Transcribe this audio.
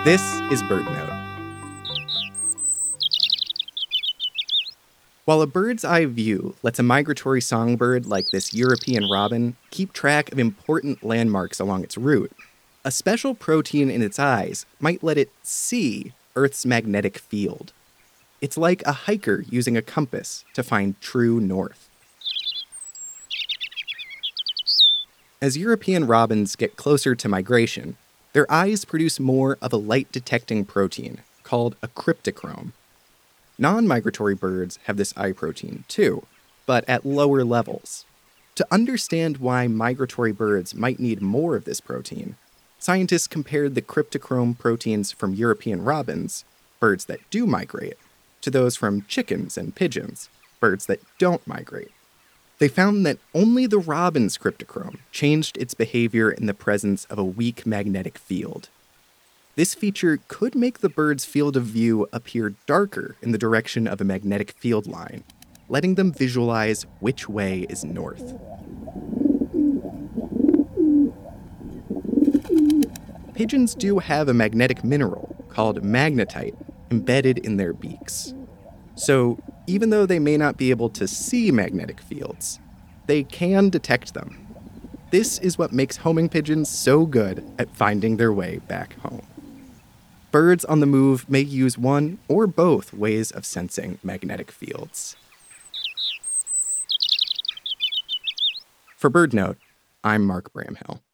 This is BirdNote. While a bird's eye view lets a migratory songbird like this European robin keep track of important landmarks along its route, a special protein in its eyes might let it see Earth's magnetic field. It's like a hiker using a compass to find true north. As European robins get closer to migration, their eyes produce more of a light-detecting protein called a cryptochrome. Non-migratory birds have this eye protein too, but at lower levels. To understand why migratory birds might need more of this protein, scientists compared the cryptochrome proteins from European robins, birds that do migrate, to those from chickens and pigeons, birds that don't migrate. They found that only the robin's cryptochrome changed its behavior in the presence of a weak magnetic field. This feature could make the bird's field of view appear darker in the direction of a magnetic field line, letting them visualize which way is north. Pigeons do have a magnetic mineral called magnetite embedded in their beaks. So, even though they may not be able to see magnetic fields, they can detect them. This is what makes homing pigeons so good at finding their way back home. Birds on the move may use one or both ways of sensing magnetic fields. For BirdNote, I'm Mark Bramhill.